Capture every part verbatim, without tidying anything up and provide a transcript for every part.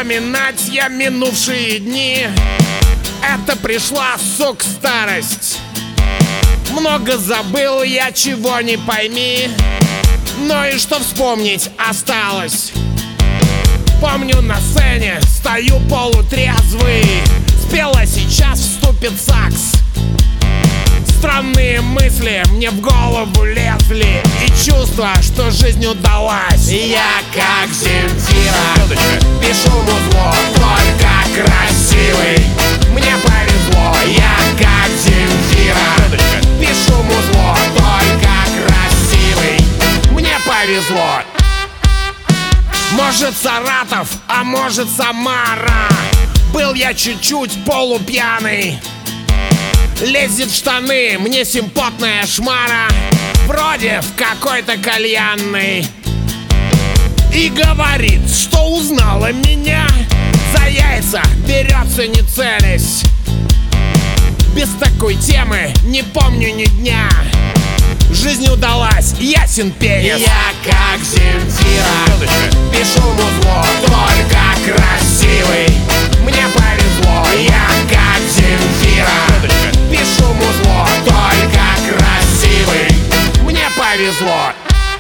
вспоминать я минувшие дни. Это пришла, сук, старость. Много забыл я, чего не пойми. Но и что вспомнить осталось. Помню, на сцене стою полутрезвый. Спела сейчас вступит сакс. Странные мысли мне в голову лезли, и чувство, что жизнь удалась. Я как Земфира, пишу музло, только красивый. Мне повезло, я как Земфира, пишу музло, только красивый. Мне повезло. Может, Саратов, а может, Самара. Был я чуть-чуть полупьяный. Лезет в штаны мне симпотная шмара, вроде в какой-то кальянной. И говорит, что узнала меня. За яйца берется не целясь. Без такой темы не помню ни дня. Жизнь удалась, ясен пенис. Я как Земфира, пишу музло, только красивый. Мне повезло, я как Земфира, пишу музло, только красивый. Мне повезло.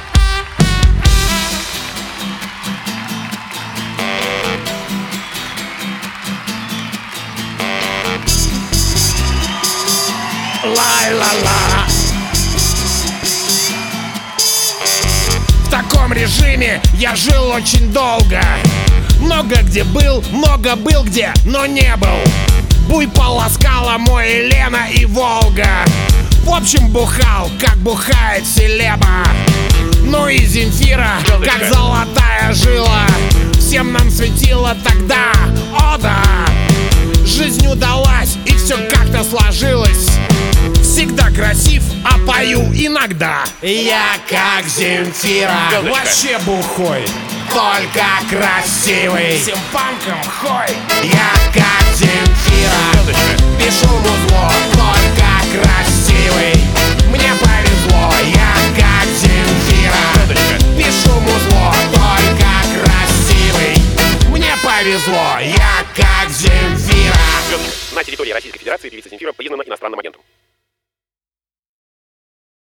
Лай-ла-ла. В таком режиме я жил очень долго. Много где был, много был где, но не был. Буй полоскала мой Лена и Волга. В общем, бухал, как бухает селеба. Ну и Земфира, как золотая жила. Всем нам светило тогда, о да. Жизнь удалась, и все как-то сложилось. Всегда красив, а пою иногда. Я как Земфира, вообще бухой, только красивый. Всем панкам хой. Я как Земфира, пишу музло, только красивый. Мне повезло, я как Земфира, пишу музло, только красивый. Мне повезло, я как Земфира. На территории Российской Федерации певица Земфира признана иностранным агентом.